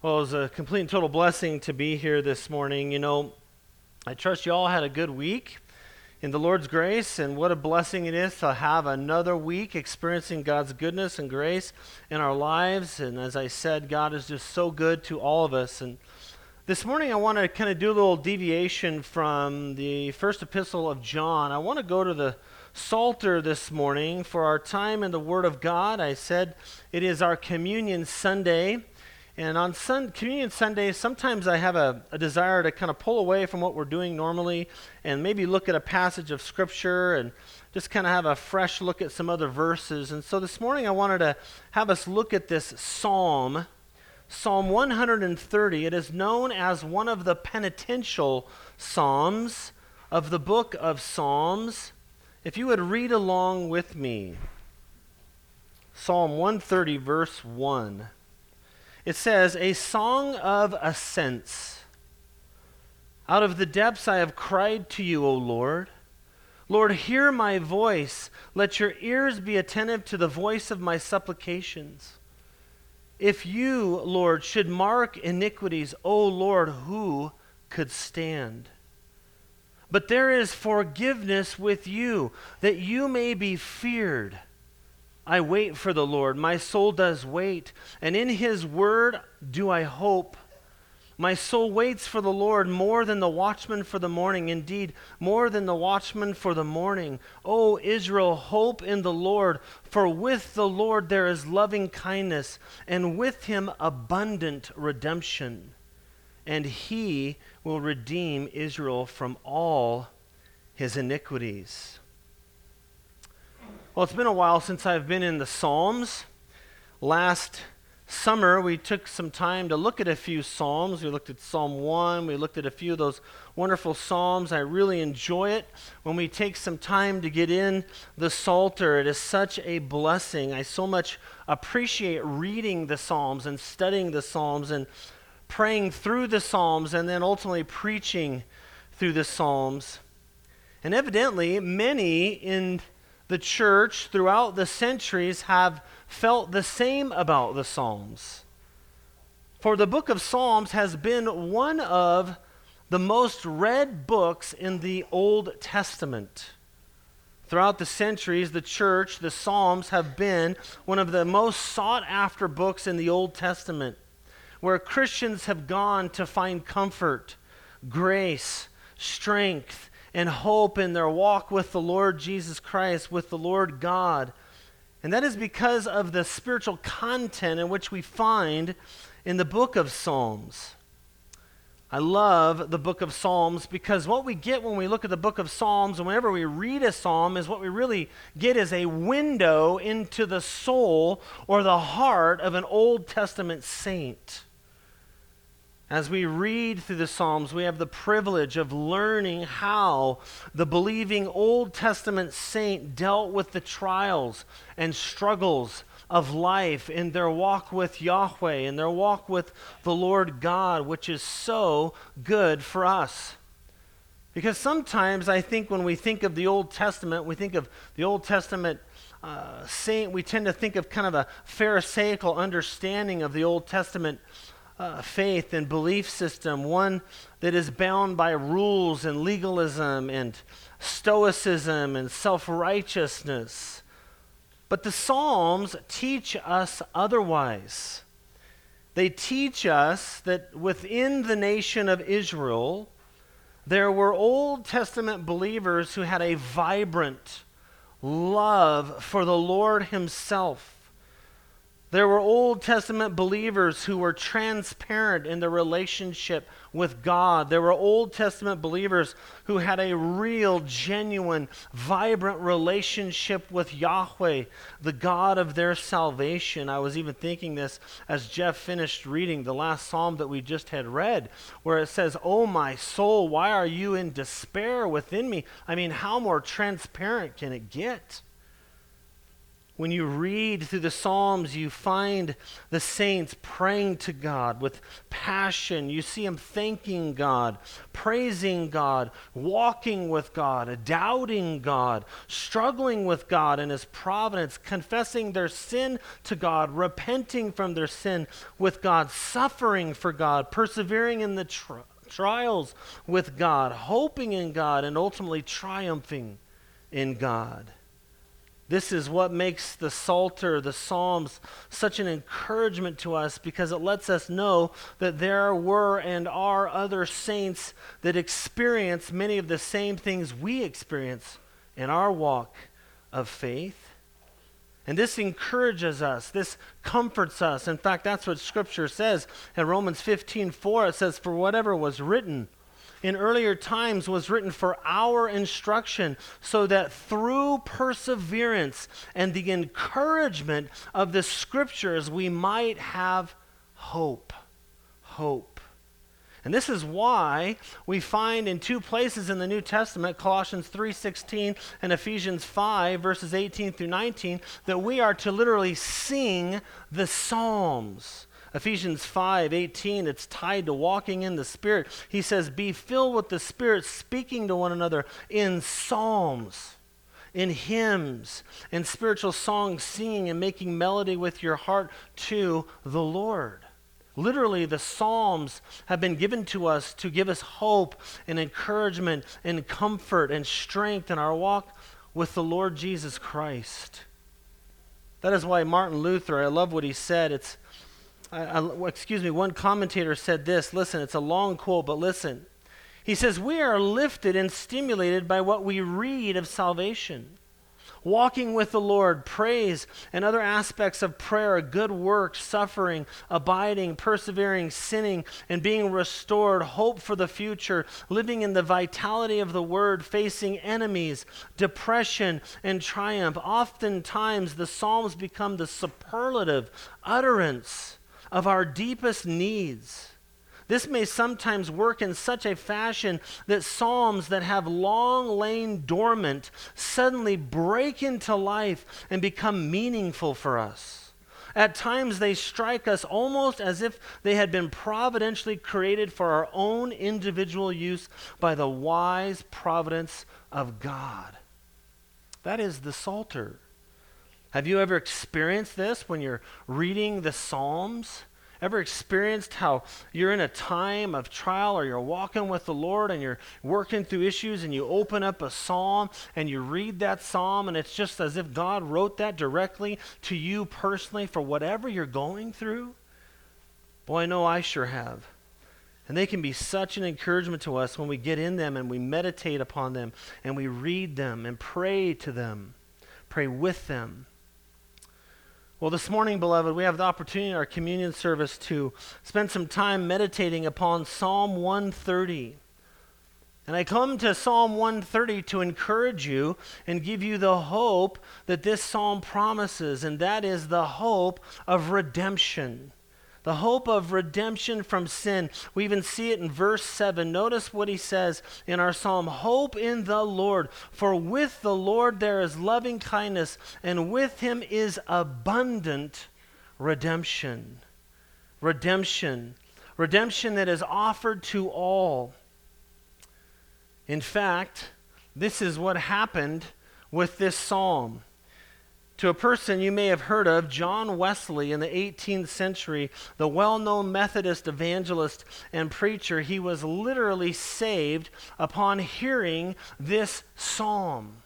Well, it was a complete and total blessing to be here this morning. I trust you all had a good week in the Lord's grace, and what a blessing it is to have another week experiencing God's goodness and grace in our lives. And as I said, God is just so good to all of us. And this morning I want to kind of do a little deviation from the first epistle of John. I want to go to the Psalter this morning for our time in the Word of God. I said it is our Communion Sunday. And on Communion Sunday, sometimes I have a desire to kind of pull away from what we're doing normally and maybe look at a passage of Scripture and just kind of have a fresh look at some other verses. And so this morning I wanted to have us look at this Psalm 130. It is known as one of the penitential Psalms of the book of Psalms. If you would read along with me, Psalm 130, verse 1. It says, "A song of ascents. Out of the depths I have cried to you, O Lord. Lord, hear my voice. Let your ears be attentive to the voice of my supplications. If you, Lord, should mark iniquities, O Lord, who could stand? But there is forgiveness with you, that you may be feared. I wait for the Lord, my soul does wait, and in his word do I hope. My soul waits for the Lord more than the watchman for the morning, indeed, more than the watchman for the morning. O Israel, hope in the Lord, for with the Lord there is loving kindness, and with him abundant redemption. And he will redeem Israel from all his iniquities." Well, it's been a while since I've been in the Psalms. Last summer, we took some time to look at a few Psalms. We looked at Psalm 1. We looked at a few of those wonderful Psalms. I really enjoy it when we take some time to get in the Psalter. It is such a blessing. I so much appreciate reading the Psalms and studying the Psalms and praying through the Psalms and then ultimately preaching through the Psalms. And evidently, many in the church throughout the centuries have felt the same about the Psalms. For the book of Psalms has been one of the most read books in the Old Testament. Throughout the centuries, the church, the Psalms have been one of the most sought after books in the Old Testament, where Christians have gone to find comfort, grace, strength, and hope in their walk with the Lord Jesus Christ, with the Lord God. And that is because of the spiritual content in which we find in the book of Psalms. I love the book of Psalms because what we get when we look at the book of Psalms and whenever we read a psalm is what we really get is a window into the soul or the heart of an Old Testament saint. As we read through the Psalms, we have the privilege of learning how the believing Old Testament saint dealt with the trials and struggles of life in their walk with Yahweh, in their walk with the Lord God, which is so good for us. Because sometimes I think when we think of the Old Testament, we think of the Old Testament saint, we tend to think of kind of a Pharisaical understanding of the Old Testament faith and belief system, one that is bound by rules and legalism and stoicism and self-righteousness. But the Psalms teach us otherwise. They teach us that within the nation of Israel, there were Old Testament believers who had a vibrant love for the Lord himself. There were Old Testament believers who were transparent in their relationship with God. There were Old Testament believers who had a real, genuine, vibrant relationship with Yahweh, the God of their salvation. I was even thinking this as Jeff finished reading the last psalm that we just had read, where it says, "Oh my soul, why are you in despair within me?" I mean, how more transparent can it get? When you read through the Psalms, you find the saints praying to God with passion. You see them thanking God, praising God, walking with God, doubting God, struggling with God and His providence, confessing their sin to God, repenting from their sin with God, suffering for God, persevering in the trials with God, hoping in God, and ultimately triumphing in God. This is what makes the Psalter, the Psalms, such an encouragement to us, because it lets us know that there were and are other saints that experience many of the same things we experience in our walk of faith. And this encourages us. This comforts us. In fact, that's what Scripture says. In Romans 15:4, it says, "For whatever was written in earlier times was written for our instruction, so that through perseverance and the encouragement of the Scriptures we might have hope." Hope. And this is why we find in two places in the New Testament, Colossians 3:16 and Ephesians 5, verses 18 through 19, that we are to literally sing the Psalms. Ephesians 5:18, it's tied to walking in the Spirit. He says, "Be filled with the Spirit, speaking to one another in psalms, in hymns, in spiritual songs, singing and making melody with your heart to the Lord." Literally, the Psalms have been given to us to give us hope and encouragement and comfort and strength in our walk with the Lord Jesus Christ. That is why Martin Luther, I love what he said. One commentator said this. Listen, it's a long quote, but listen. He says, "We are lifted and stimulated by what we read of salvation. Walking with the Lord, praise, and other aspects of prayer, good works, suffering, abiding, persevering, sinning, and being restored, hope for the future, living in the vitality of the Word, facing enemies, depression, and triumph. Oftentimes, the Psalms become the superlative utterance of our deepest needs. This may sometimes work in such a fashion that psalms that have long lain dormant suddenly break into life and become meaningful for us. At times they strike us almost as if they had been providentially created for our own individual use by the wise providence of God." That is the Psalter. Have you ever experienced this when you're reading the Psalms? Ever experienced how you're in a time of trial, or you're walking with the Lord and you're working through issues, and you open up a psalm and you read that psalm, and it's just as if God wrote that directly to you personally for whatever you're going through? Boy, I know I sure have. And they can be such an encouragement to us when we get in them and we meditate upon them and we read them and pray to them, pray with them. Well, this morning, beloved, we have the opportunity in our communion service to spend some time meditating upon Psalm 130. And I come to Psalm 130 to encourage you and give you the hope that this psalm promises, and that is the hope of redemption. The hope of redemption from sin. We even see it in verse 7. Notice what he says in our psalm. "Hope in the Lord, for with the Lord there is loving kindness, and with him is abundant redemption." Redemption. Redemption that is offered to all. In fact, this is what happened with this psalm. To a person you may have heard of, John Wesley, in the 18th century, the well-known Methodist evangelist and preacher, he was literally saved upon hearing this psalm.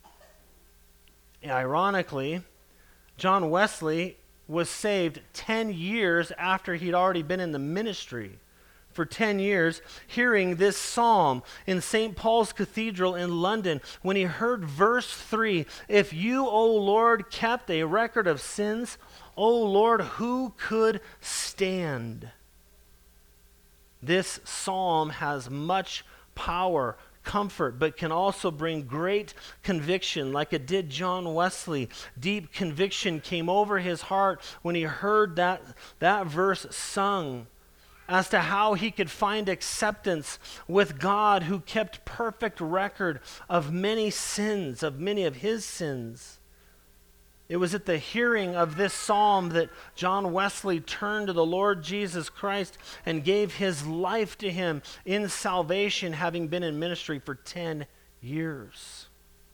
Ironically, John Wesley was saved 10 years after he'd already been in the ministry. For 10 years, hearing this psalm in St. Paul's Cathedral in London, when he heard verse 3, "If you, O Lord, kept a record of sins, O Lord, who could stand?" This psalm has much power, comfort, but can also bring great conviction, like it did John Wesley. Deep conviction came over his heart when he heard that verse sung, as to how he could find acceptance with God, who kept perfect record of many sins, of many of his sins. It was at the hearing of this psalm that John Wesley turned to the Lord Jesus Christ and gave his life to him in salvation, having been in ministry for 10 years.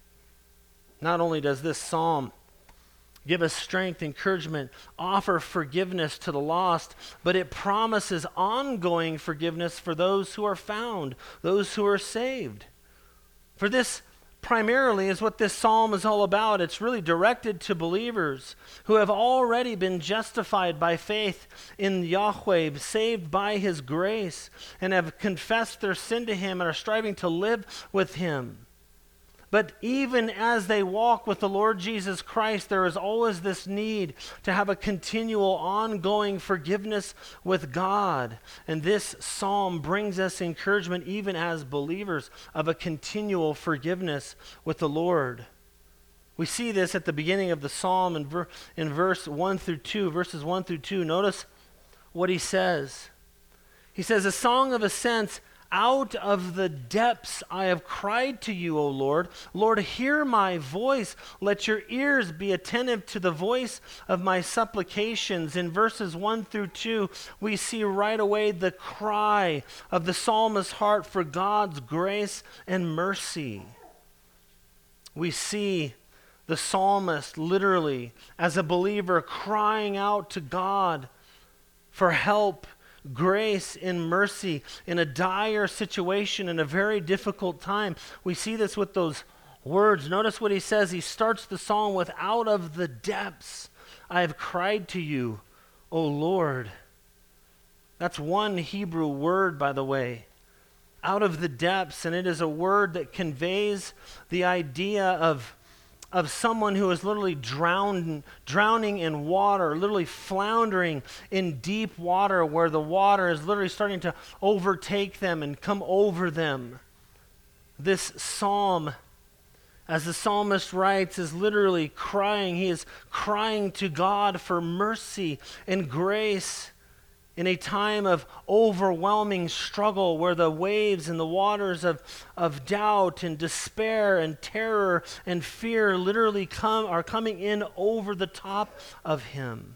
Not only does this psalm give us strength, encouragement, offer forgiveness to the lost, but it promises ongoing forgiveness for those who are found, those who are saved. For this primarily is what this psalm is all about. It's really directed to believers who have already been justified by faith in Yahweh, saved by his grace, and have confessed their sin to him and are striving to live with him. But even as they walk with the Lord Jesus Christ, there is always this need to have a continual, ongoing forgiveness with God. And this psalm brings us encouragement, even as believers, of a continual forgiveness with the Lord. We see this at the beginning of the psalm in verses 1 through 2. Notice what he says. He says, "A song of ascents. Out of the depths I have cried to you, O Lord. Lord, hear my voice. Let your ears be attentive to the voice of my supplications." In verses 1 through 2, we see right away the cry of the psalmist's heart for God's grace and mercy. We see the psalmist literally, as a believer, crying out to God for help, grace and mercy in a dire situation, in a very difficult time. We see this with those words. Notice what he says. He starts the psalm with, "Out of the depths I have cried to you, O Lord." That's one Hebrew word, by the way. Out of the depths, and it is a word that conveys the idea of someone who is literally drowning in water, literally floundering in deep water, where the water is literally starting to overtake them and come over them. This psalm, as the psalmist writes, is literally crying. He is crying to God for mercy and grace in a time of overwhelming struggle, where the waves and the waters of doubt and despair and terror and fear literally are coming in over the top of him.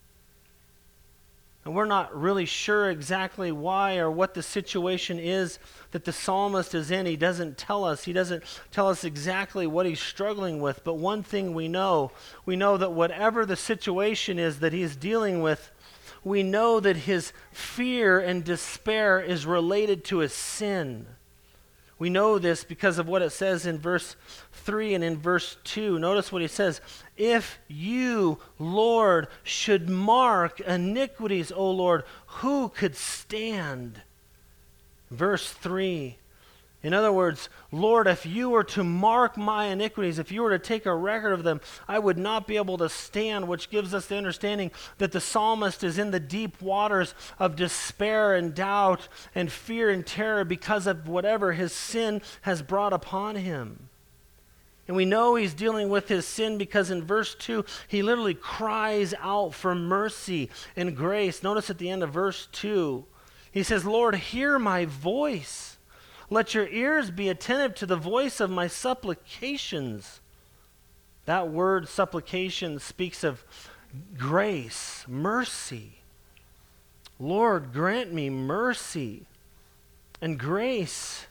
And we're not really sure exactly why or what the situation is that the psalmist is in. He doesn't tell us. He doesn't tell us exactly what he's struggling with. But one thing we know that whatever the situation is that he's dealing with, we know that his fear and despair is related to his sin. We know this because of what it says in verse 3 and in verse 2. Notice what he says. "If you, Lord, should mark iniquities, O Lord, who could stand?" Verse 3. In other words, Lord, if you were to mark my iniquities, if you were to take a record of them, I would not be able to stand, which gives us the understanding that the psalmist is in the deep waters of despair and doubt and fear and terror because of whatever his sin has brought upon him. And we know he's dealing with his sin because in verse 2, he literally cries out for mercy and grace. Notice at the end of verse 2, he says, "Lord, hear my voice. Let your ears be attentive to the voice of my supplications." That word supplication speaks of grace, mercy. Lord, grant me mercy and grace.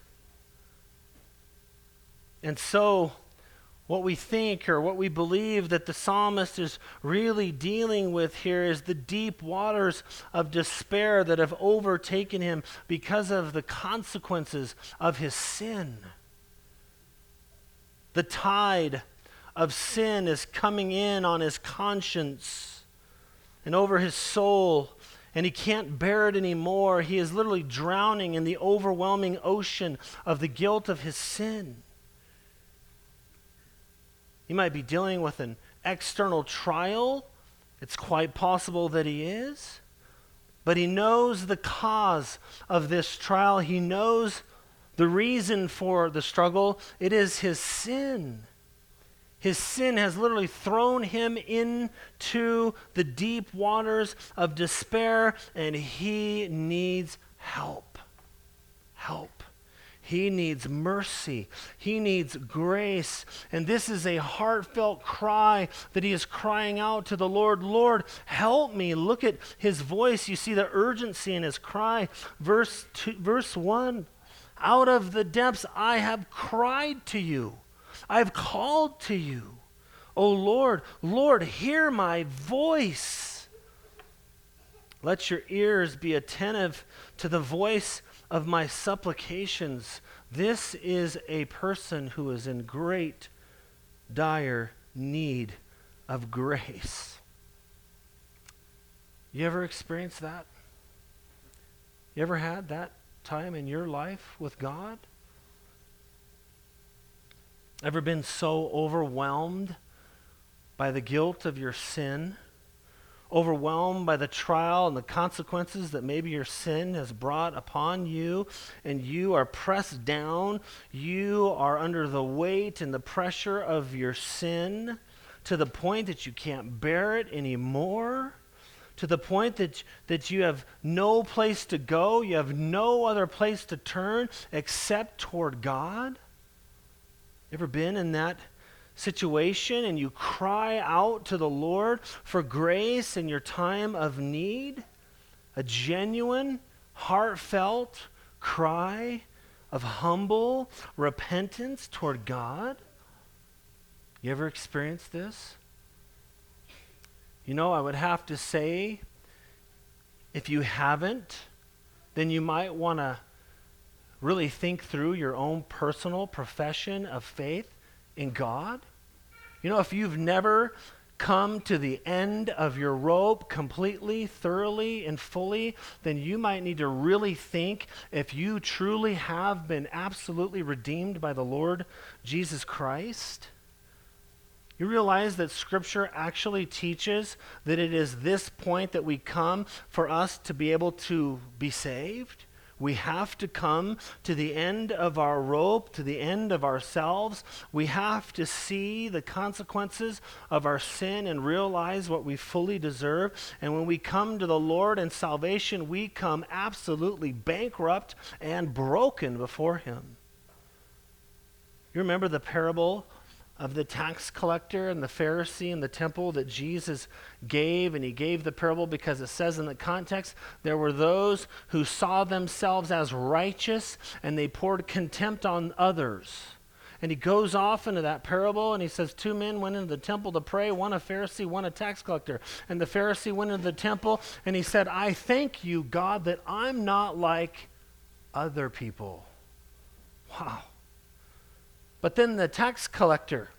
And so, what we think or what we believe that the psalmist is really dealing with here is the deep waters of despair that have overtaken him because of the consequences of his sin. The tide of sin is coming in on his conscience and over his soul, and he can't bear it anymore. He is literally drowning in the overwhelming ocean of the guilt of his sin. He might be dealing with an external trial. It's quite possible that he is. But he knows the cause of this trial. He knows the reason for the struggle. It is his sin. His sin has literally thrown him into the deep waters of despair, and he needs help. Help. He needs mercy. He needs grace. And this is a heartfelt cry that he is crying out to the Lord. Lord, help me. Look at his voice. You see the urgency in his cry. Verse 1, out of the depths I have cried to you. I have called to you. O Lord, Lord, hear my voice. Let your ears be attentive to the voice of my supplications. This is a person who is in great, dire need of grace. You ever experienced that? You ever had that time in your life with God? Ever been so overwhelmed by the guilt of your sin? Overwhelmed by the trial and the consequences that maybe your sin has brought upon you, and you are pressed down, you are under the weight and the pressure of your sin to the point that you can't bear it anymore, to the point that you have no place to go, you have no other place to turn except toward God? Ever been in that situation and you cry out to the Lord for grace in your time of need? A genuine, heartfelt cry of humble repentance toward God? You ever experienced this? You know, I would have to say, if you haven't, then you might want to really think through your own personal profession of faith in God. You know, if you've never come to the end of your rope completely, thoroughly, and fully, then you might need to really think if you truly have been absolutely redeemed by the Lord Jesus Christ. You realize that Scripture actually teaches that it is this point that we come for us to be able to be saved? We have to come to the end of our rope, to the end of ourselves. We have to see the consequences of our sin and realize what we fully deserve. And when we come to the Lord in salvation, we come absolutely bankrupt and broken before Him. You remember the parable of the tax collector and the Pharisee in the temple that Jesus gave, and he gave the parable because it says in the context, there were those who saw themselves as righteous and they poured contempt on others. And he goes off into that parable and he says, 2 men went into the temple to pray, one a Pharisee, one a tax collector. And the Pharisee went into the temple and he said, I thank you, God, that I'm not like other people. Wow. But then the tax collector,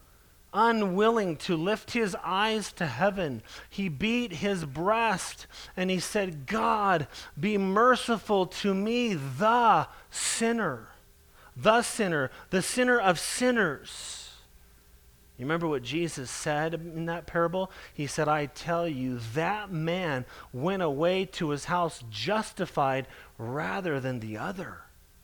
unwilling to lift his eyes to heaven, he beat his breast and he said, God, be merciful to me, the sinner, the sinner of sinners. You remember what Jesus said in that parable? He said, I tell you, that man went away to his house justified rather than the other.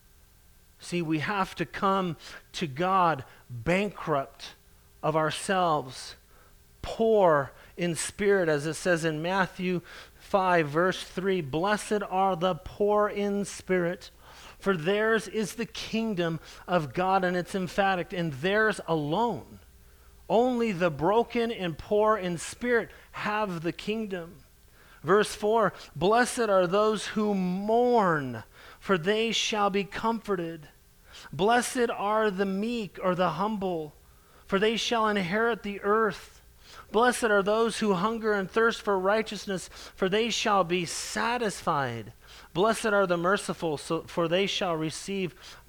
See, we have to come to God bankrupt of ourselves, poor in spirit, as it says in Matthew 5, verse 3, blessed are the poor in spirit, for theirs is the kingdom of God, and it's emphatic, and theirs alone. Only the broken and poor in spirit have the kingdom. Verse 4, blessed are those who mourn, for they shall be comforted. Blessed are the meek or the humble, for they shall inherit the earth. Blessed are those who hunger and thirst for righteousness, for they shall be satisfied. Blessed are the merciful, for they shall receive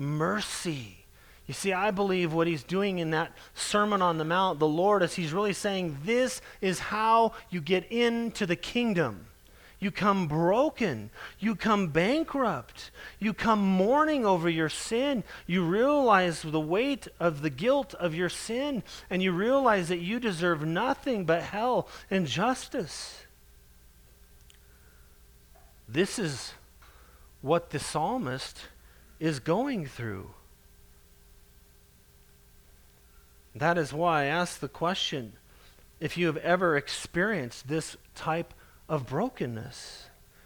mercy. You see, I believe what he's doing in that Sermon on the Mount, the Lord, is he's really saying this is how you get into the kingdom. You come broken. You come bankrupt. You come mourning over your sin. You realize the weight of the guilt of your sin, and you realize that you deserve nothing but hell and justice. This is what the psalmist is going through. That is why I ask the question, if you have ever experienced this type of brokenness.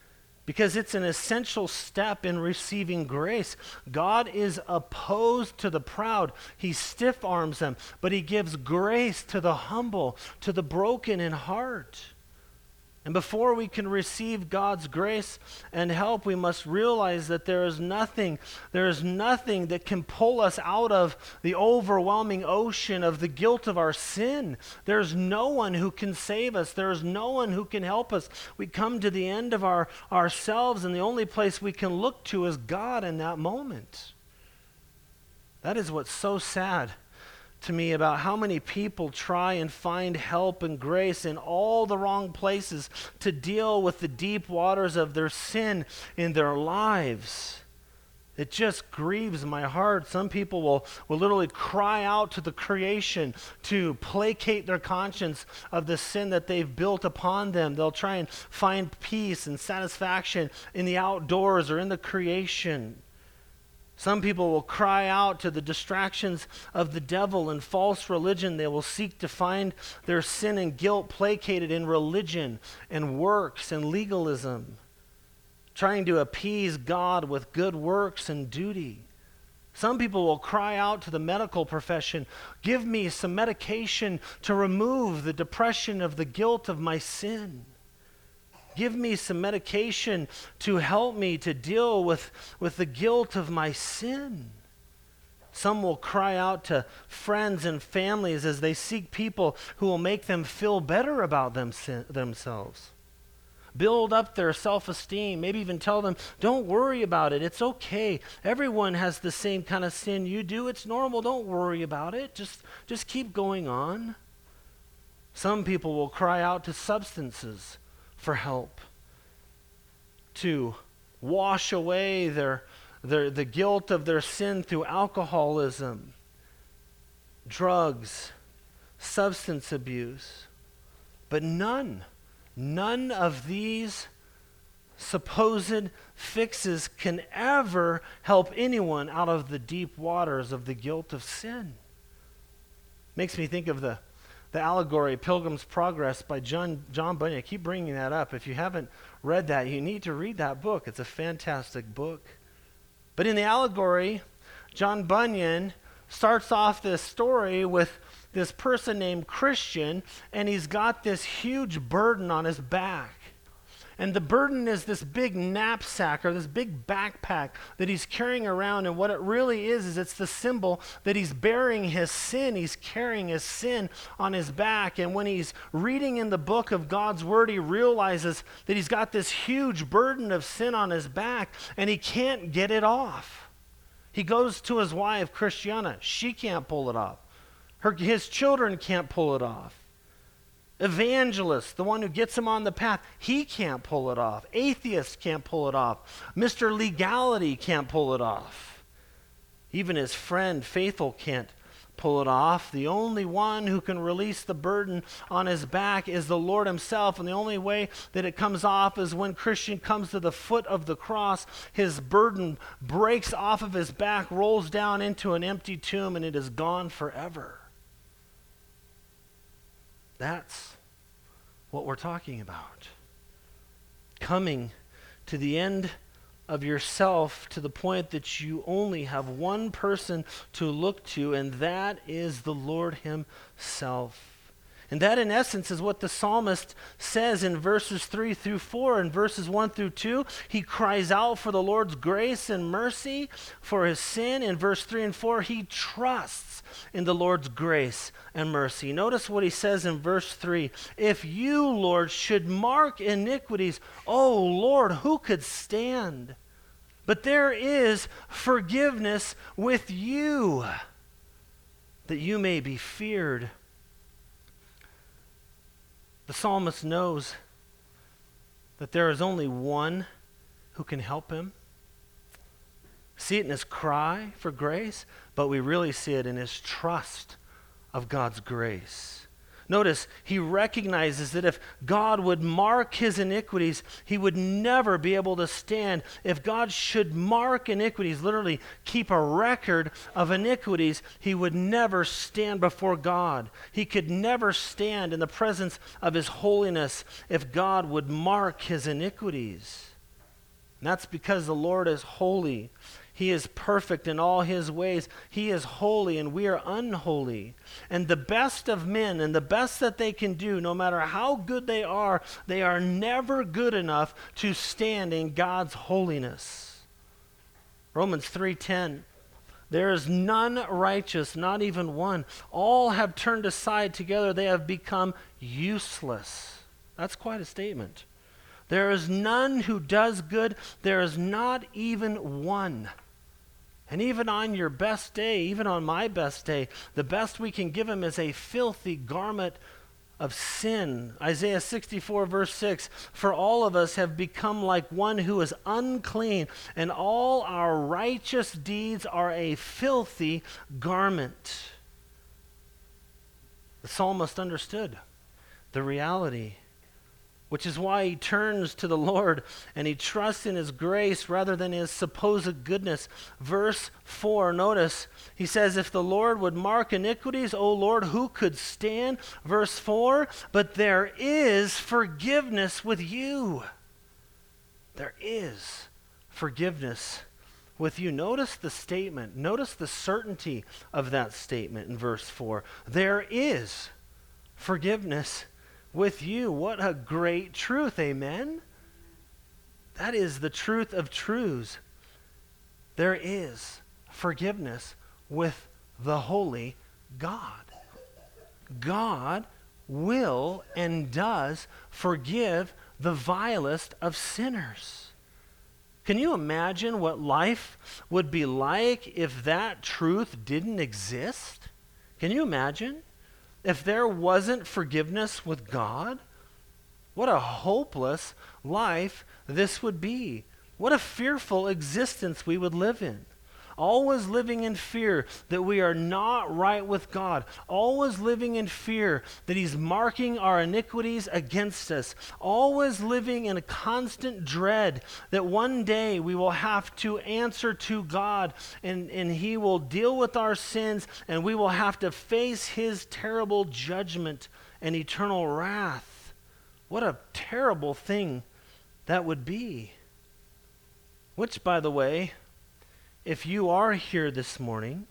because it's an essential step in receiving grace. God is opposed to the proud. He stiff arms them, but he gives grace to the humble, to the broken in heart. And before we can receive God's grace and help, we must realize that there is nothing that can pull us out of the overwhelming ocean of the guilt of our sin. There's no one who can save us. There's no one who can help us. We come to the end of ourselves, and the only place we can look to is God in that moment. That is what's so sad to me about how many people try and find help and grace in all the wrong places to deal with the deep waters of their sin in their lives. It just grieves my heart. Some people will literally cry out to the creation to placate their conscience of the sin that they've built upon them. They'll try and find peace and satisfaction in the outdoors or in the creation. Some people will cry out to the distractions of the devil and false religion. They will seek to find their sin and guilt placated in religion and works and legalism, trying to appease God with good works and duty. Some people will cry out to the medical profession, give me some medication to remove the depression of the guilt of my sin. Give me some medication to help me to deal with the guilt of my sin. Some will cry out to friends and families as they seek people who will make them feel better about themselves. Build up their self-esteem, maybe even tell them, don't worry about it, it's okay. Everyone has the same kind of sin you do, it's normal, don't worry about it, just keep going on. Some people will cry out to substances for help, to wash away the guilt of their sin through alcoholism, drugs, substance abuse. But none of these supposed fixes can ever help anyone out of the deep waters of the guilt of sin. Makes me think of the allegory Pilgrim's Progress by John Bunyan. I keep bringing that up. If you haven't read that, you need to read that book. It's a fantastic book. But in the allegory, John Bunyan starts off this story with this person named Christian, and he's got this huge burden on his back. And the burden is this big knapsack or this big backpack that he's carrying around. And what it really is it's the symbol that he's bearing his sin. He's carrying his sin on his back. And when he's reading in the book of God's word, he realizes that he's got this huge burden of sin on his back and he can't get it off. He goes to his wife, Christiana. She can't pull it off. His children can't pull it off. Evangelist, the one who gets him on the path, he can't pull it off. Atheist can't pull it off. Mr. Legality can't pull it off. Even his friend, Faithful, can't pull it off. The only one who can release the burden on his back is the Lord himself, and the only way that it comes off is when Christian comes to the foot of the cross. His burden breaks off of his back, rolls down into an empty tomb, and it is gone forever. That's what we're talking about. Coming to the end of yourself to the point that you only have one person to look to, and that is the Lord himself. And that, in essence, is what the psalmist says in verses 3 through 4. In verses 1 through 2, he cries out for the Lord's grace and mercy for his sin. In verse 3 and 4, he trusts in the Lord's grace and mercy. Notice what he says in verse 3. If you, Lord, should mark iniquities, O Lord, who could stand? But there is forgiveness with you, that you may be feared. The psalmist knows that there is only one who can help him. See it in his cry for grace, but we really see it in his trust of God's grace. Notice, he recognizes that if God would mark his iniquities, he would never be able to stand. If God should mark iniquities, literally keep a record of iniquities, he would never stand before God. He could never stand in the presence of his holiness if God would mark his iniquities. And that's because the Lord is holy. He is perfect in all his ways. He is holy and we are unholy. And the best of men and the best that they can do, no matter how good they are never good enough to stand in God's holiness. Romans 3:10. There is none righteous, not even one. All have turned aside together. They have become useless. That's quite a statement. There is none who does good. There is not even one. And even on your best day, even on my best day, the best we can give him is a filthy garment of sin. Isaiah 64 verse 6, for all of us have become like one who is unclean, and all our righteous deeds are a filthy garment. The psalmist understood the reality, which is why he turns to the Lord and he trusts in his grace rather than his supposed goodness. Verse 4, notice, he says, if the Lord would mark iniquities, O Lord, who could stand? Verse 4, but there is forgiveness with you. There is forgiveness with you. Notice the statement. Notice the certainty of that statement in verse 4. There is forgiveness with you. What a great truth, amen? That is the truth of truths. There is forgiveness with the holy God. God will and does forgive the vilest of sinners. Can you imagine what life would be like if that truth didn't exist? Can you imagine? If there wasn't forgiveness with God, what a hopeless life this would be. What a fearful existence we would live in. Always living in fear that we are not right with God. Always living in fear that he's marking our iniquities against us. Always living in a constant dread that one day we will have to answer to God and he will deal with our sins and we will have to face his terrible judgment and eternal wrath. What a terrible thing that would be. Which, by the way, if you are here this morning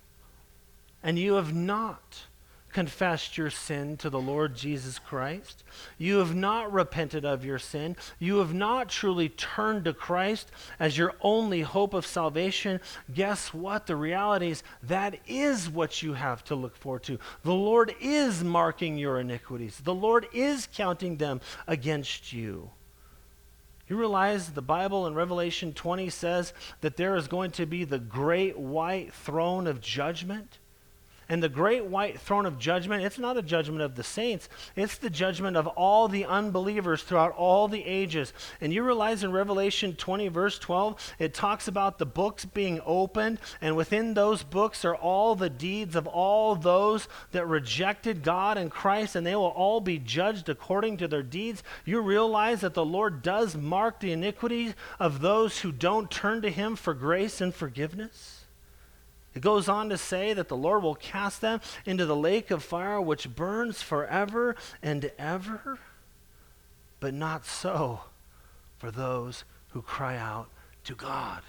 and you have not confessed your sin to the Lord Jesus Christ, you have not repented of your sin, you have not truly turned to Christ as your only hope of salvation, guess what? The reality is that is what you have to look forward to. The Lord is marking your iniquities. The Lord is counting them against you. You realize the Bible in Revelation 20 says that there is going to be the great white throne of judgment? And the great white throne of judgment, it's not a judgment of the saints. It's the judgment of all the unbelievers throughout all the ages. And you realize in Revelation 20 verse 12, it talks about the books being opened. And within those books are all the deeds of all those that rejected God and Christ. And they will all be judged according to their deeds. You realize that the Lord does mark the iniquity of those who don't turn to him for grace and forgiveness. It goes on to say that the Lord will cast them into the lake of fire which burns forever and ever. But not so for those who cry out to God.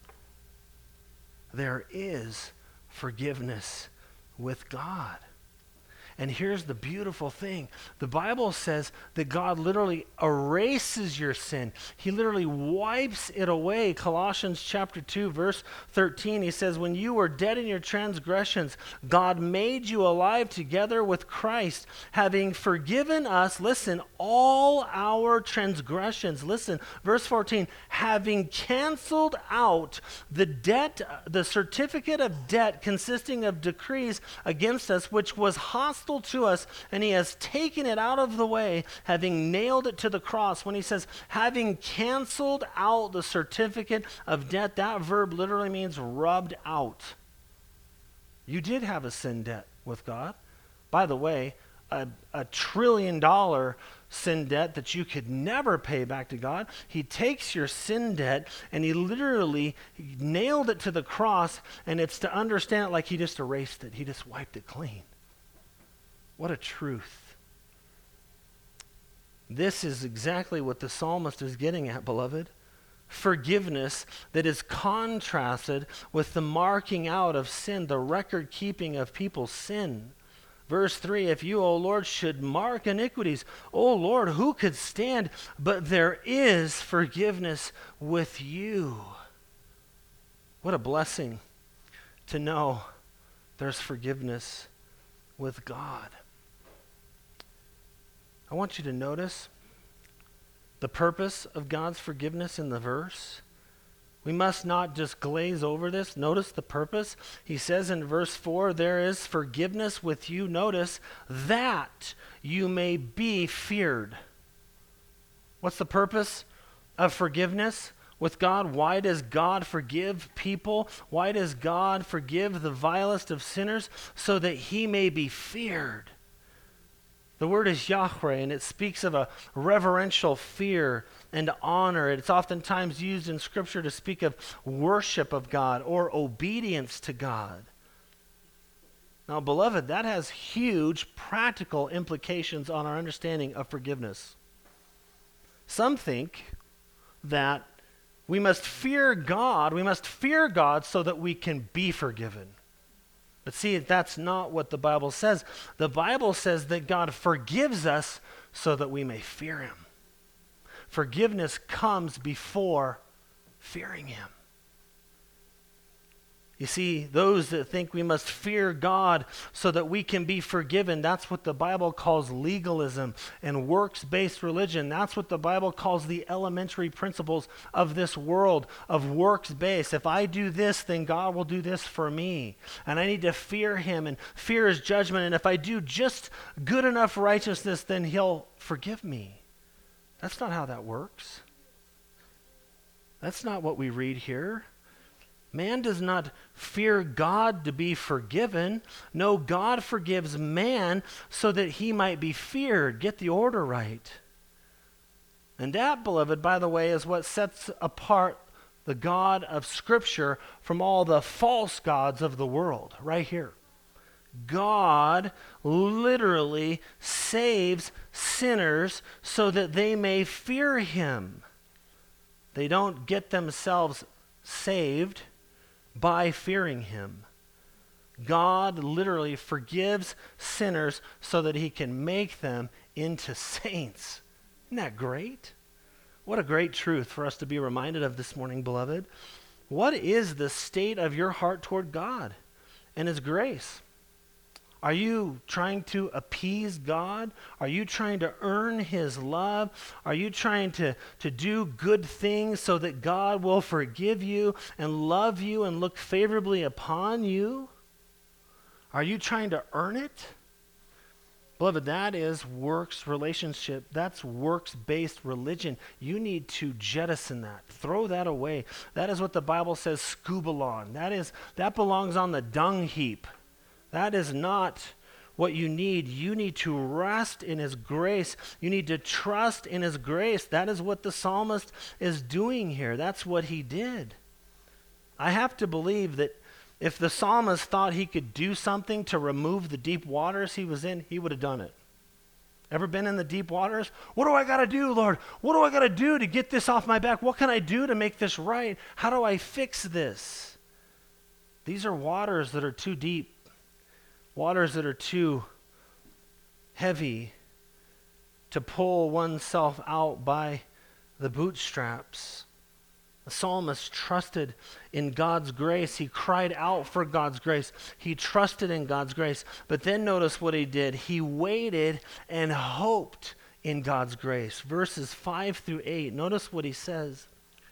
There is forgiveness with God. And here's the beautiful thing. The Bible says that God literally erases your sin. He literally wipes it away. Colossians chapter 2, verse 13, he says, when you were dead in your transgressions, God made you alive together with Christ, having forgiven us, listen, all our transgressions. Listen, verse 14, having canceled out the debt, the certificate of debt consisting of decrees against us, which was hostile to us, and he has taken it out of the way, having nailed it to the cross. When he says having canceled out the certificate of debt, that verb literally means rubbed out. You did have a sin debt with God. By the way, a $1 trillion sin debt that you could never pay back to God. He takes your sin debt and he literally nailed it to the cross, and it's to understand it like he just erased it. He just wiped it clean. What a truth. This is exactly what the psalmist is getting at, beloved. forgiveness that is contrasted with the marking out of sin, the record keeping of people's sin. Verse 3, if you, O Lord, should mark iniquities, O Lord, who could stand? But there is forgiveness with you. What a blessing to know there's forgiveness with God. I want you to notice the purpose of God's forgiveness in the verse. We must not just glaze over this. Notice the purpose. He says in verse 4, there is forgiveness with you, notice, that you may be feared. What's the purpose of forgiveness with God? Why does God forgive people? Why does God forgive the vilest of sinners? So that he may be feared. The word is Yahweh, and it speaks of a reverential fear and honor. It's oftentimes used in Scripture to speak of worship of God or obedience to God. Now, beloved, that has huge practical implications on our understanding of forgiveness. Some think that we must fear God so that we can be forgiven. But see, that's not what the Bible says. The Bible says that God forgives us so that we may fear him. Forgiveness comes before fearing him. You see, those that think we must fear God so that we can be forgiven, that's what the Bible calls legalism and works-based religion. That's what the Bible calls the elementary principles of this world, of works-based. If I do this, then God will do this for me. And I need to fear him and fear his judgment. And if I do just good enough righteousness, then he'll forgive me. That's not how that works. That's not what we read here. Man does not fear God to be forgiven. No, God forgives man so that he might be feared. Get the order right. And that, beloved, by the way, is what sets apart the God of Scripture from all the false gods of the world, right here. God literally saves sinners so that they may fear him. They don't get themselves saved by fearing him. God literally forgives sinners so that he can make them into saints. Isn't that great? What a great truth for us to be reminded of this morning, beloved. What is the state of your heart toward God and his grace? Are you trying to appease God? Are you trying to earn his love? Are you trying to do good things so that God will forgive you and love you and look favorably upon you? Are you trying to earn it? Beloved, that is works relationship. That's works-based religion. You need to jettison that. Throw that away. That is what the Bible says, scubalon. That belongs on the dung heap. That is not what you need. You need to rest in his grace. You need to trust in his grace. That is what the psalmist is doing here. That's what he did. I have to believe that if the psalmist thought he could do something to remove the deep waters he was in, he would have done it. Ever been in the deep waters? What do I got to do, Lord? What do I got to do to get this off my back? What can I do to make this right? How do I fix this? These are waters that are too deep. Waters that are too heavy to pull oneself out by the bootstraps. The psalmist trusted in God's grace. He cried out for God's grace. He trusted in God's grace. But then notice what he did. He waited and hoped in God's grace. Verses 5 through 8. Notice what he says.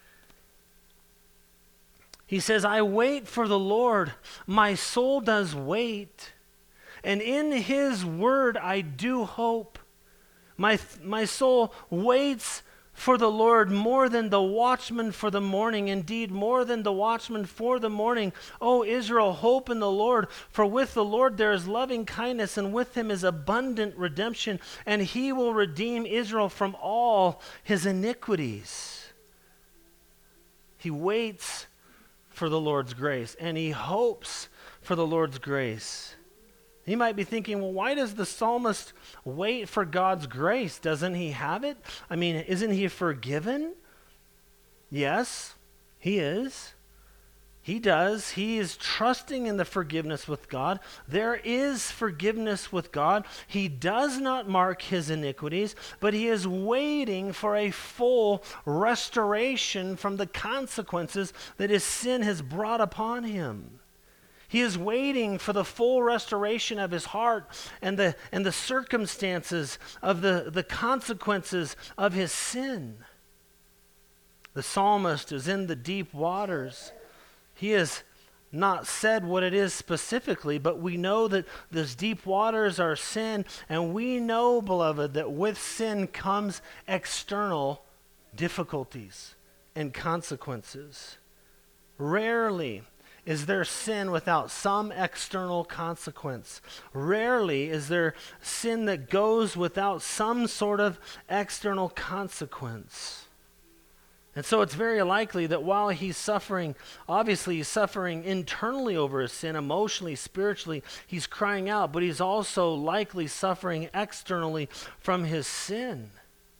He says, I wait for the Lord. My soul does wait. And in his word I do hope. My soul waits for the Lord more than the watchman for the morning. Indeed, more than the watchman for the morning. O Israel, hope in the Lord. For with the Lord there is loving kindness, and with him is abundant redemption. And he will redeem Israel from all his iniquities. He waits for the Lord's grace, and he hopes for the Lord's grace. He might be thinking, well, why does the psalmist wait for God's grace? Doesn't he have it? I mean, isn't he forgiven? Yes, he is. He does. He is trusting in the forgiveness with God. There is forgiveness with God. He does not mark his iniquities, but he is waiting for a full restoration from the consequences that his sin has brought upon him. He is waiting for the full restoration of his heart and the circumstances of the consequences of his sin. The psalmist is in the deep waters. He has not said what it is specifically, but we know that these deep waters are sin, and we know, beloved, that with sin comes external difficulties and consequences. Rarely is there sin without some external consequence. Rarely is there sin that goes without some sort of external consequence. And so it's very likely that while he's suffering, obviously he's suffering internally over his sin, emotionally, spiritually, he's crying out, but he's also likely suffering externally from his sin.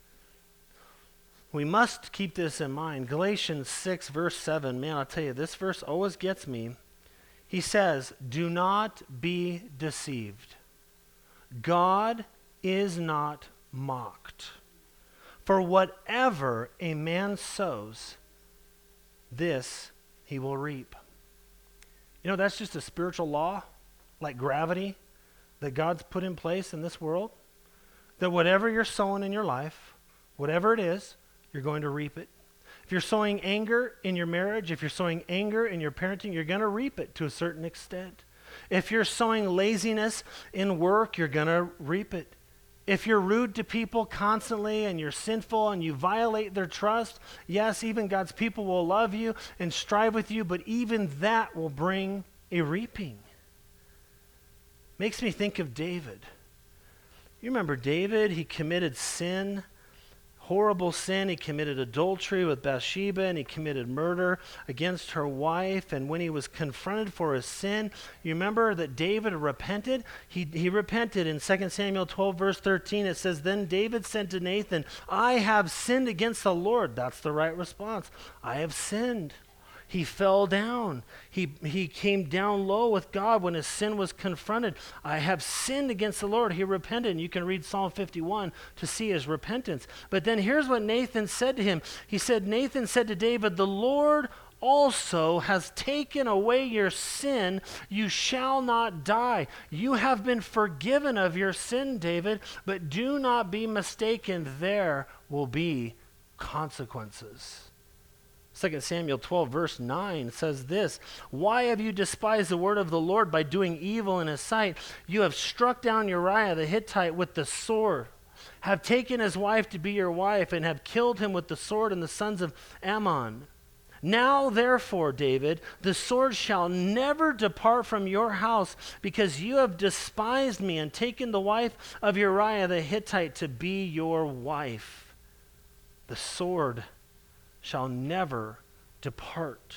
We must keep this in mind. Galatians 6, verse 7, man, I'll tell you, this verse always gets me. He says, "Do not be deceived. God is not mocked. For whatever a man sows, this he will reap." You know, that's just a spiritual law, like gravity, that God's put in place in this world. That whatever you're sowing in your life, whatever it is, you're going to reap it. If you're sowing anger in your marriage, if you're sowing anger in your parenting, you're going to reap it to a certain extent. If you're sowing laziness in work, you're going to reap it. If you're rude to people constantly and you're sinful and you violate their trust, yes, even God's people will love you and strive with you, but even that will bring a reaping. Makes me think of David. You remember David, he committed sin, horrible sin. He committed adultery with Bathsheba, and he committed murder against her wife. And when he was confronted for his sin, you remember that David repented? He repented in 2 Samuel 12, verse 13. It says, "Then David said to Nathan, I have sinned against the Lord." That's the right response. I have sinned. He fell down. He came down low with God when his sin was confronted. I have sinned against the Lord. He repented. And you can read Psalm 51 to see his repentance. But then here's what Nathan said to him. Nathan said to David, "The Lord also has taken away your sin. You shall not die. You have been forgiven of your sin, David, but do not be mistaken. There will be consequences." 2 Samuel 12, verse 9 says this, "Why have you despised the word of the Lord by doing evil in his sight? You have struck down Uriah the Hittite with the sword, have taken his wife to be your wife, and have killed him with the sword and the sons of Ammon. Now, therefore, David, the sword shall never depart from your house, because you have despised me and taken the wife of Uriah the Hittite to be your wife. The sword shall never depart."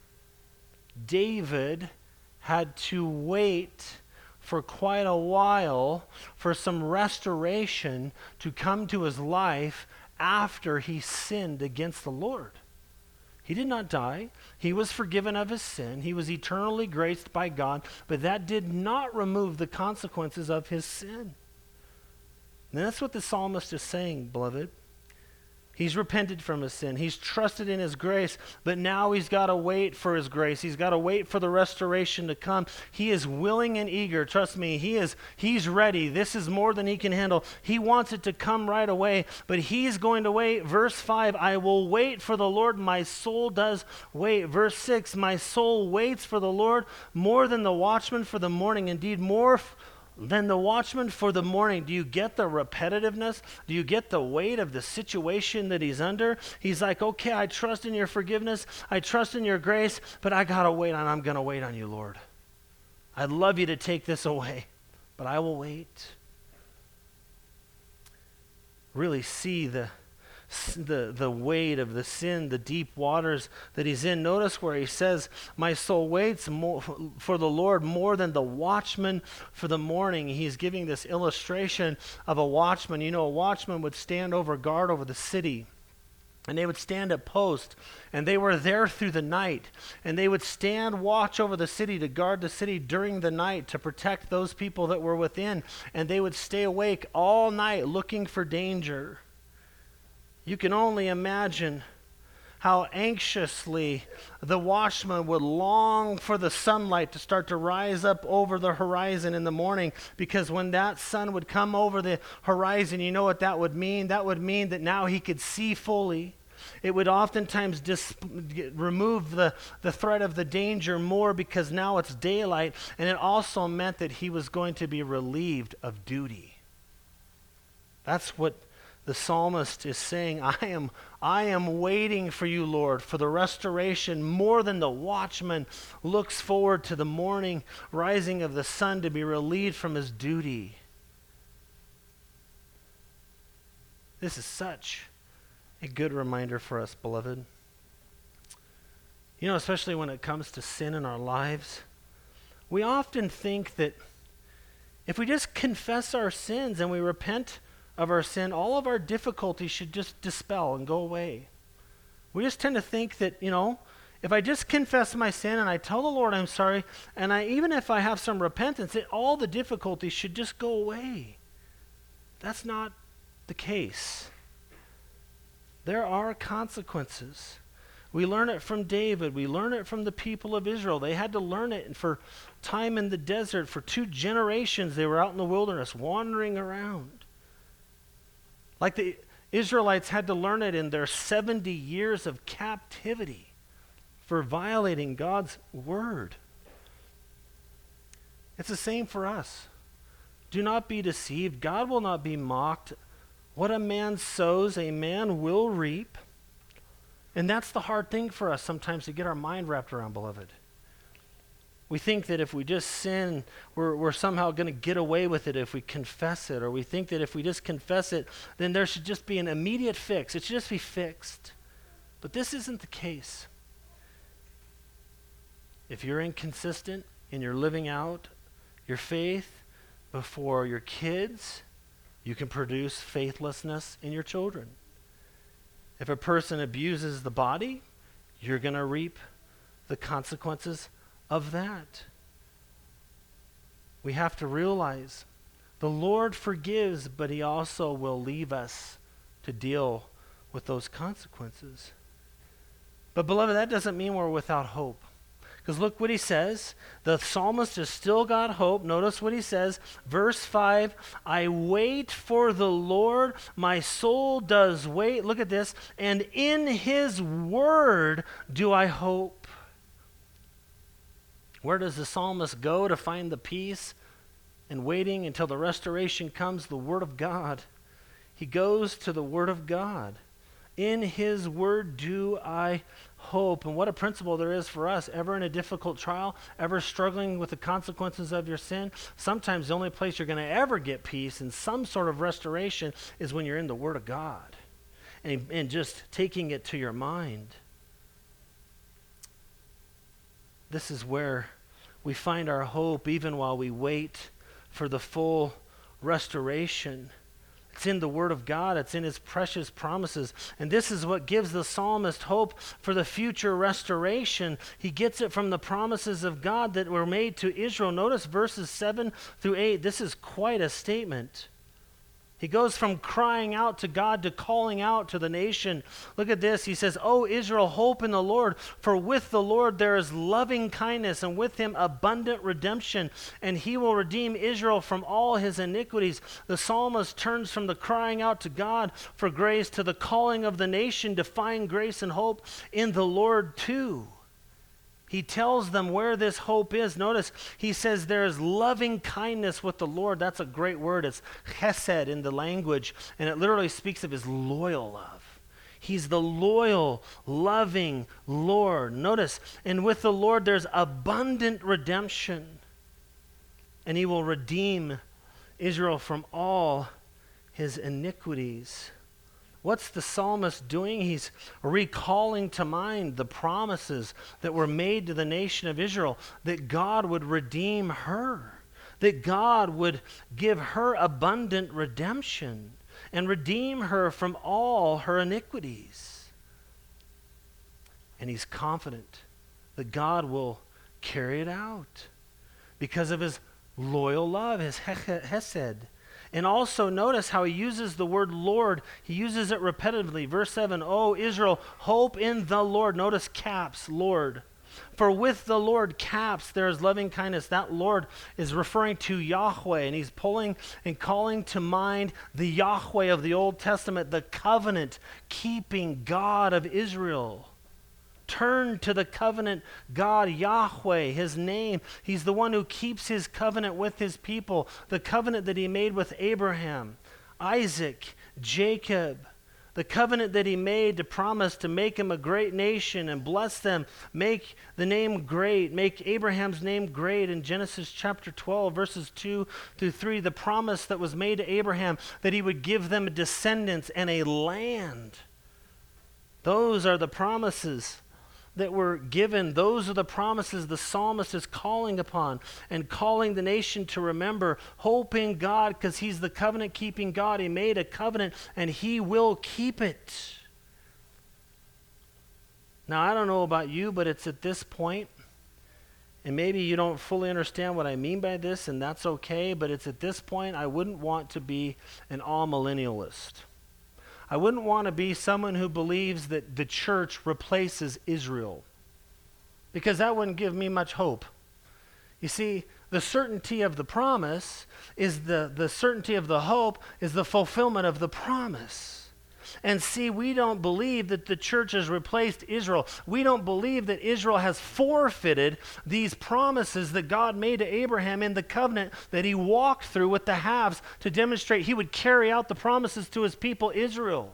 David had to wait for quite a while for some restoration to come to his life after he sinned against the Lord. He did not die. He was forgiven of his sin. He was eternally graced by God, but that did not remove the consequences of his sin. And that's what the psalmist is saying, beloved. He's repented from his sin. He's trusted in his grace, but now he's got to wait for his grace. He's got to wait for the restoration to come. He is willing and eager. Trust me, he's ready. This is more than he can handle. He wants it to come right away, but he's going to wait. Verse 5, "I will wait for the Lord. My soul does wait." Verse 6, "My soul waits for the Lord more than the watchman for the morning. Indeed, more than the watchman for the morning." Do you get the repetitiveness? Do you get the weight of the situation that he's under? He's like, okay, I trust in your forgiveness. I trust in your grace, but I'm going to wait on you, Lord. I'd love you to take this away, but I will wait. Really see the weight of the sin, the deep waters that he's in. Notice where he says, "My soul waits for the Lord more than the watchman for the morning." He's giving this illustration of a watchman. You know, a watchman would stand over guard over the city. And they would stand at post, and they were there through the night. And they would stand watch over the city to guard the city during the night to protect those people that were within. And they would stay awake all night looking for danger. You can only imagine how anxiously the watchman would long for the sunlight to start to rise up over the horizon in the morning, because when that sun would come over the horizon, you know what that would mean? That would mean that now he could see fully. It would oftentimes remove the threat of the danger more, because now it's daylight, and it also meant that he was going to be relieved of duty. That's what the psalmist is saying. I am waiting for you, Lord, for the restoration more than the watchman looks forward to the morning rising of the sun to be relieved from his duty. This is such a good reminder for us, beloved. You know, especially when it comes to sin in our lives, we often think that if we just confess our sins and we repent of our sin, all of our difficulties should just dispel and go away. We just tend to think that, if I just confess my sin and I tell the Lord I'm sorry, and even if I have some repentance, that all the difficulties should just go away. That's not the case. There are consequences. We learn it from David. We learn it from the people of Israel. They had to learn it for time in the desert. For 2 generations, they were out in the wilderness, wandering around. Like the Israelites had to learn it in their 70 years of captivity for violating God's word. It's the same for us. Do not be deceived. God will not be mocked. What a man sows, a man will reap. And that's the hard thing for us sometimes to get our mind wrapped around, beloved. We think that if we just sin, we're somehow going to get away with it if we confess it. Or we think that if we just confess it, then there should just be an immediate fix. It should just be fixed. But this isn't the case. If you're inconsistent and you're living out your faith before your kids, you can produce faithlessness in your children. If a person abuses the body, you're going to reap the consequences of that. We have to realize the Lord forgives, but he also will leave us to deal with those consequences. But beloved, that doesn't mean we're without hope. Because look what he says. The psalmist has still got hope. Notice what he says. Verse 5, I wait for the Lord. My soul does wait. Look at this. And in his word do I hope. Where does the psalmist go to find the peace and waiting until the restoration comes? The word of God. He goes to the word of God. In his word do I hope. And what a principle there is for us. Ever in a difficult trial, ever struggling with the consequences of your sin, sometimes the only place you're going to ever get peace and some sort of restoration is when you're in the word of God and just taking it to your mind. This is where we find our hope even while we wait for the full restoration. It's in the Word of God. It's in his precious promises. And this is what gives the psalmist hope for the future restoration. He gets it from the promises of God that were made to Israel. Notice verses 7 through 8. This is quite a statement. He goes from crying out to God to calling out to the nation. Look at this. He says, O Israel, hope in the Lord, for with the Lord there is loving kindness, and with him abundant redemption, and he will redeem Israel from all his iniquities. The psalmist turns from the crying out to God for grace to the calling of the nation to find grace and hope in the Lord too. He tells them where this hope is. Notice, he says there is loving kindness with the Lord. That's a great word. It's chesed in the language, and it literally speaks of his loyal love. He's the loyal, loving Lord. Notice, and with the Lord there's abundant redemption, and he will redeem Israel from all his iniquities. What's the psalmist doing? He's recalling to mind the promises that were made to the nation of Israel, that God would redeem her, that God would give her abundant redemption and redeem her from all her iniquities. And he's confident that God will carry it out because of his loyal love, his hesed. And also notice how he uses the word Lord. He uses it repetitively. Verse 7, O Israel, hope in the Lord. Notice caps, Lord. For with the Lord, caps, there is loving kindness. That Lord is referring to Yahweh, and he's pulling and calling to mind the Yahweh of the Old Testament, the covenant-keeping God of Israel. Turn to the covenant God, Yahweh, his name. He's the one who keeps his covenant with his people, the covenant that he made with Abraham, Isaac, Jacob, the covenant that he made to promise to make him a great nation and bless them, make the name great, make Abraham's name great in Genesis chapter 12, verses 2 through 3, the promise that was made to Abraham that he would give them descendants and a land. Those are the promises that were given. Those are the promises the psalmist is calling upon and calling the nation to remember. Hope in God because he's the covenant-keeping God. He made a covenant and he will keep it. Now, I don't know about you, but it's at this point, and maybe you don't fully understand what I mean by this, and that's okay, but it's at this point I wouldn't want to be an all-millennialist. I wouldn't want to be someone who believes that the church replaces Israel, because that wouldn't give me much hope. You see, the certainty of the promise is the certainty of the hope is the fulfillment of the promise. And see, we don't believe that the church has replaced Israel. We don't believe that Israel has forfeited these promises that God made to Abraham in the covenant that he walked through with the halves to demonstrate he would carry out the promises to his people Israel.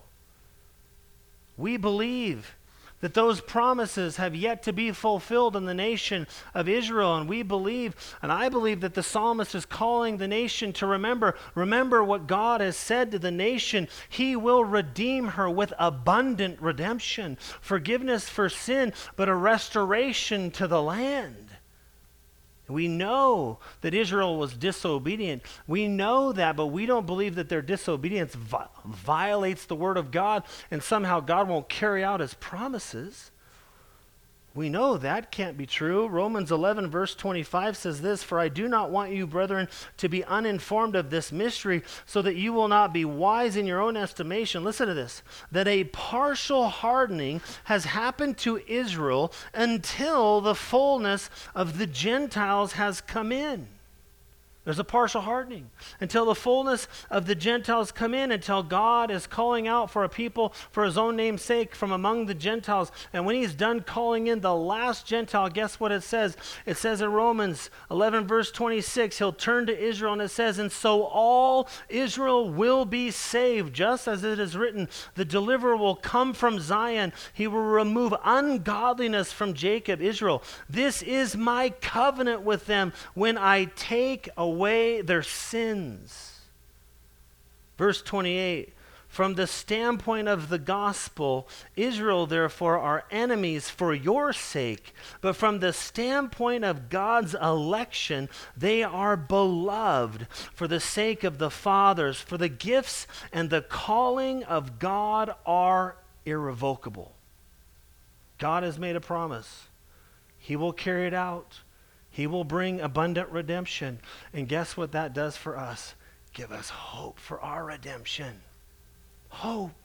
We believe that those promises have yet to be fulfilled in the nation of Israel. And we believe, and I believe that the psalmist is calling the nation to remember what God has said to the nation. He will redeem her with abundant redemption, forgiveness for sin, but a restoration to the land. We know that Israel was disobedient. We know that, but we don't believe that their disobedience violates the word of God and somehow God won't carry out his promises. We know that can't be true. Romans 11 verse 25 says this, "For I do not want you, brethren, to be uninformed of this mystery, so that you will not be wise in your own estimation." Listen to this. "That a partial hardening has happened to Israel until the fullness of the Gentiles has come in." There's a partial hardening until the fullness of the Gentiles come in, until God is calling out for a people for his own name's sake from among the Gentiles. And when he's done calling in the last Gentile, guess what it says? It says in Romans 11 verse 26, he'll turn to Israel, and it says, "And so all Israel will be saved, just as it is written, the deliverer will come from Zion. He will remove ungodliness from Jacob." Israel, "This is my covenant with them when I take away their sins." Verse 28, "From the standpoint of the gospel, Israel therefore are enemies for your sake, but from the standpoint of God's election, they are beloved for the sake of the fathers, for the gifts and the calling of God are irrevocable." God has made a promise. He will carry it out. He will bring abundant redemption. And guess what that does for us? Give us hope for our redemption. Hope.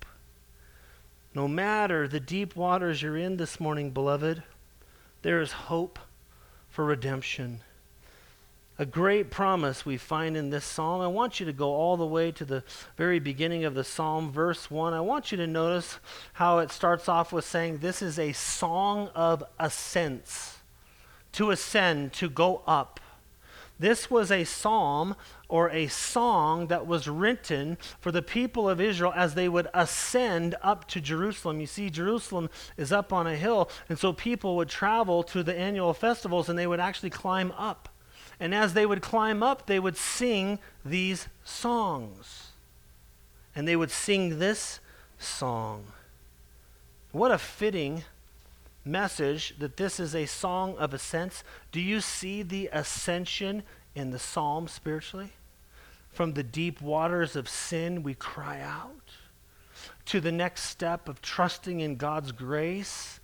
No matter the deep waters you're in this morning, beloved, there is hope for redemption. A great promise we find in this psalm. I want you to go all the way to the very beginning of the psalm, verse 1. I want you to notice how it starts off with saying this is a song of ascents. To ascend, to go up. This was a psalm or a song that was written for the people of Israel as they would ascend up to Jerusalem. You see, Jerusalem is up on a hill, and so people would travel to the annual festivals and they would actually climb up. And as they would climb up, they would sing these songs. And they would sing this song. What a fitting message that this is a song of ascents. Do you see the ascension in the psalm spiritually? From the deep waters of sin we cry out to the next step of trusting in God's grace,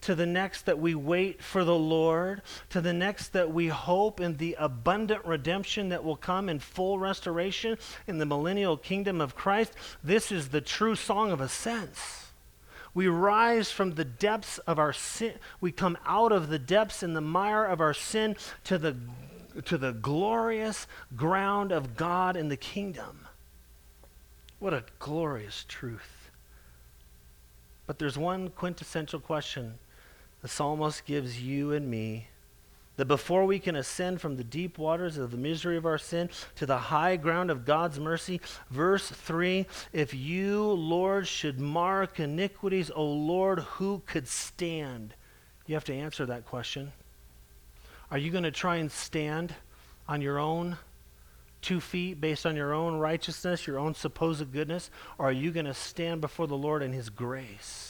to the next that we wait for the Lord, to the next that we hope in the abundant redemption that will come in full restoration in the millennial kingdom of Christ. This is the true song of ascents. We rise from the depths of our sin. We come out of the depths in the mire of our sin to the glorious ground of God in the kingdom. What a glorious truth. But there's one quintessential question the psalmist gives you and me, that before we can ascend from the deep waters of the misery of our sin to the high ground of God's mercy, verse 3, if you, Lord, should mark iniquities, O Lord, who could stand? You have to answer that question. Are you going to try and stand on your own 2 feet based on your own righteousness, your own supposed goodness, or are you going to stand before the Lord in his grace?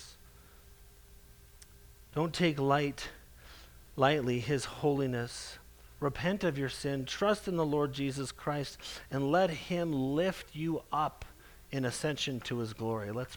Don't take lightly his holiness. Repent of your sin, trust in the Lord Jesus Christ, and let him lift you up in ascension to his glory. Let's